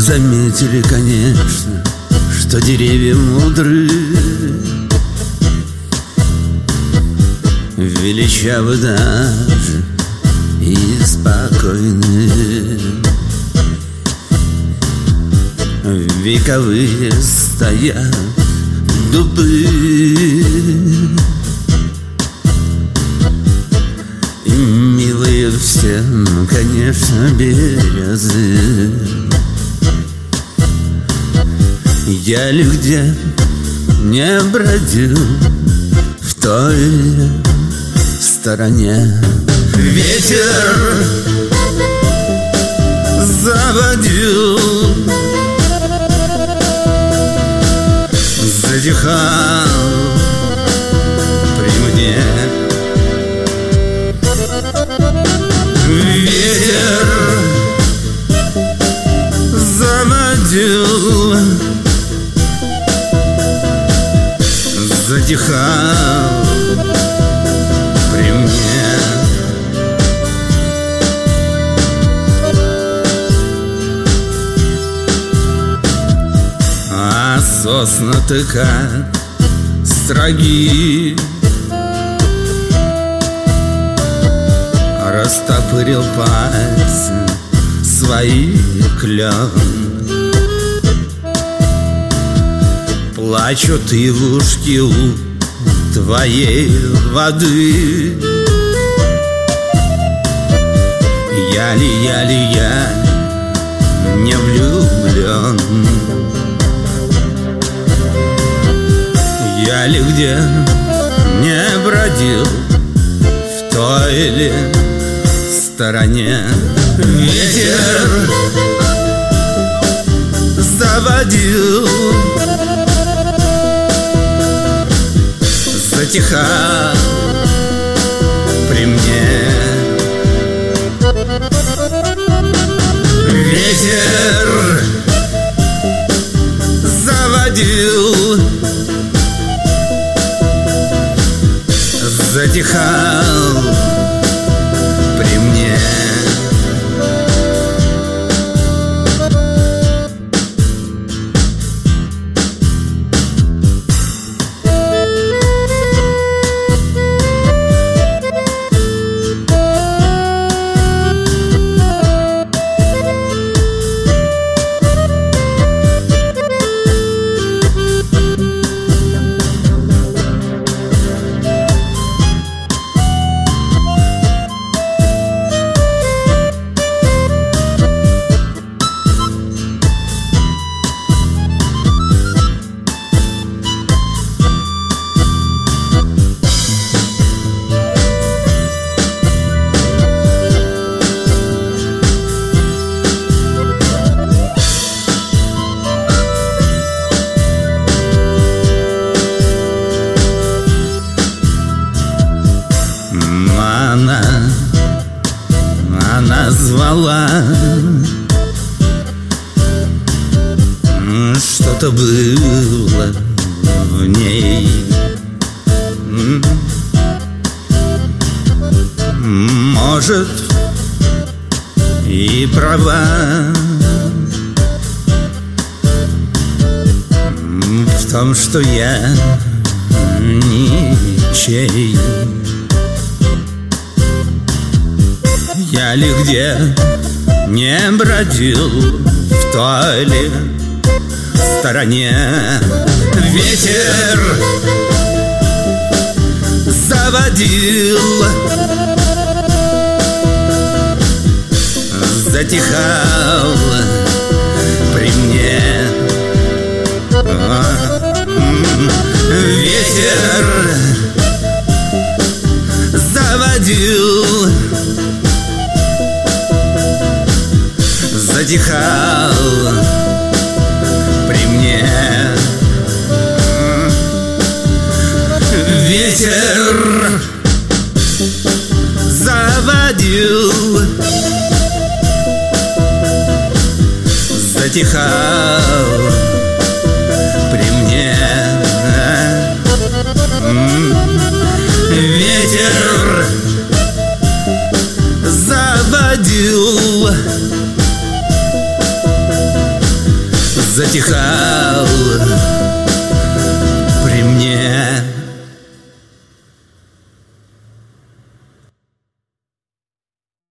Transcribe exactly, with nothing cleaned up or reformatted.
заметили, конечно, что деревья мудры, величавы даже и спокойны. Вековые стоят дубы, и милые всем, конечно, березы. Я ли где не бродил в той стороне, ветер заводил, затихал при мне. Ветер заводил, затихал при мне. А сосны-то как строги, растопырил пальцы свои клен. Плачут ивушки у твоей воды. Я ли, я ли, я не влюблен? Я ли где не бродил в той ли стороне? Ветер заводил, затихал при мне. Ветер заводил, затихал при мне. Она, она звала, что-то было в ней. Может, и права в том, что я ничей. Я ли где не бродил в той ли стороне? Ветер заводил, затихал при мне. Ветер заводил, затихал при мне. Ветер заводил, затихал при мне. Ветер заводил, затихал при мне.